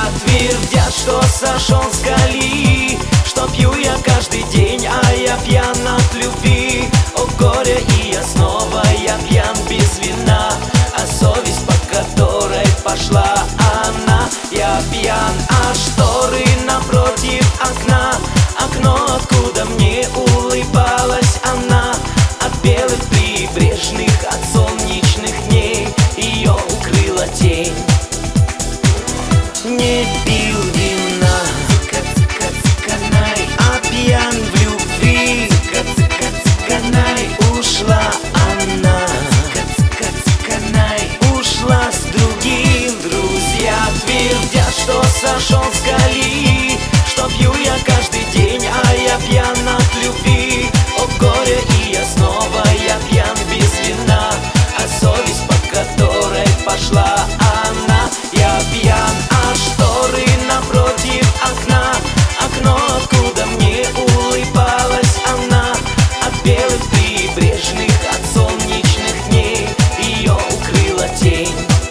твердят, что сошел с колеи, что пью я каждый день, а я пьян от любви. О горе, и я снова, я пьян без вина, а совесть, по которой пошла она. Я пьян, а шторы напротив окна, окно, откуда мне улыбалась она. От белых прибрежных, от солнечных дней ее укрыла тень. Не пил вина, цыка-цыка-цыканай, а пьян в любви. Цыка-цыка-цыканай, ушла она. Цыка-цыка-цыканай, ушла с другим. Друзья твердят, что сошел с колеи, что пью я каждый день, а я пьян от любви. О горе, и я снова, я пьян без вина, а совесть, по которой пошла она. Я пьян, а шторы напротив окна, окно, откуда мне улыбалась она. От белых прибрежных, от солнечных дней ее укрыла тень.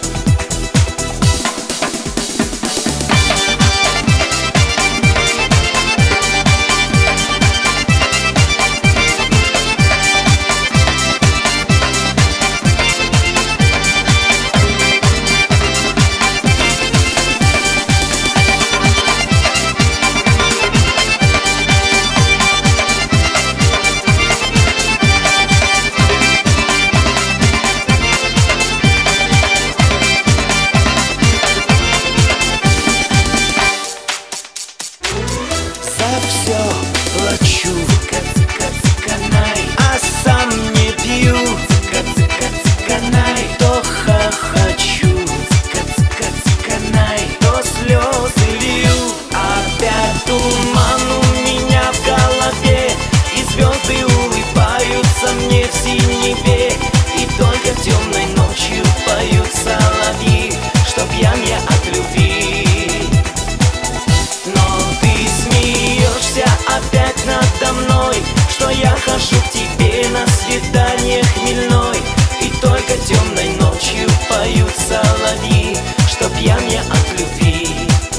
Все плачу, цыка-цыка-цыканай, а сам не пью. Цыка-цыка-цыканай, то хохочу. Цыка-цыка-цыканай, то слезы лью. Опять туман у меня в голове, и звезды улыбаются мне в синеве. И только темной ночью поют соловьи, что пьян я от любви. Но ты смеешься опять надо мной, что я хожу к тебе на свидание хмельной. И только темной ночью поют соловьи, что пьян я от любви.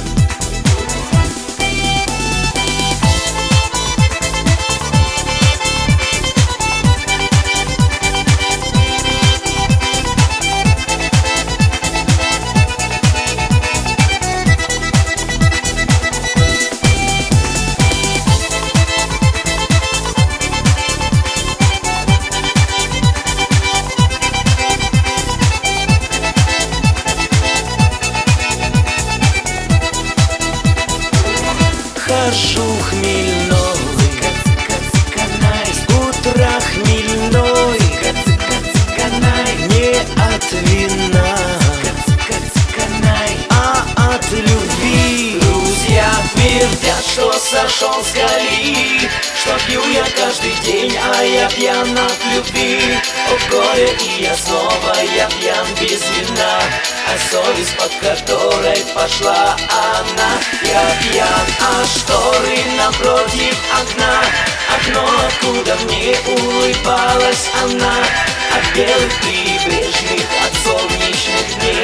Хожу хмельной, цыка-цыка-цыканай, с утра хмельной. Цыка-цыка-цыканай, не от вина, цыка-цыка-цыканай, а от любви. Друзья твердят, что сошел с колеи, что пью я каждый день, а я пьян от любви. О горе, и я снова, я пьян без вина, а совесть, под которой пошла она. Я пьян, а шторы напротив окна, окно, откуда мне улыбалась она. От белых прибрежных, от солнечных дней